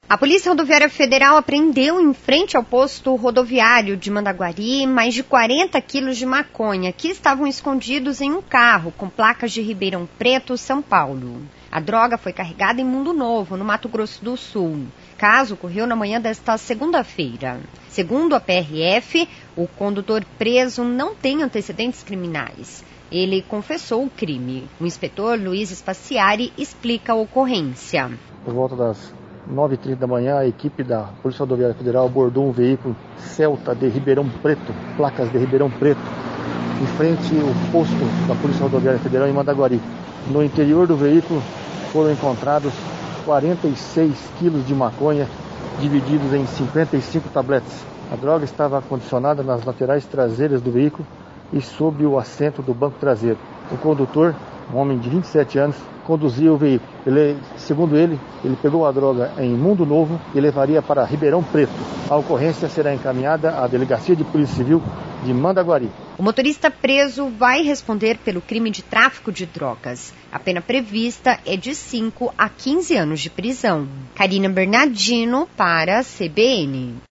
A Polícia Rodoviária Federal apreendeu em frente ao posto rodoviário de Mandaguari mais de 40 quilos de maconha que estavam escondidos em um carro com placas de Ribeirão Preto, São Paulo. A droga foi carregada em Mundo Novo, no Mato Grosso do Sul. O caso ocorreu na manhã desta segunda-feira. Segundo a PRF, o condutor preso não tem antecedentes criminais. Ele confessou o crime. O inspetor Luiz Spaciari explica a ocorrência. Por volta das 9h30 da manhã, a equipe da Polícia Rodoviária Federal abordou um veículo Celta de Ribeirão Preto, placas de Ribeirão Preto, em frente ao posto da Polícia Rodoviária Federal em Mandaguari. No interior do veículo foram encontrados 46 quilos de maconha, divididos em 55 tabletes. A droga estava acondicionada nas laterais traseiras do veículo e sob o assento do banco traseiro. O condutor, um homem de 27 anos, conduzia o veículo. Segundo ele pegou a droga em Mundo Novo e levaria para Ribeirão Preto. A ocorrência será encaminhada à Delegacia de Polícia Civil de Mandaguari. O motorista preso vai responder pelo crime de tráfico de drogas. A pena prevista é de 5 a 15 anos de prisão. Karina Bernardino para a CBN.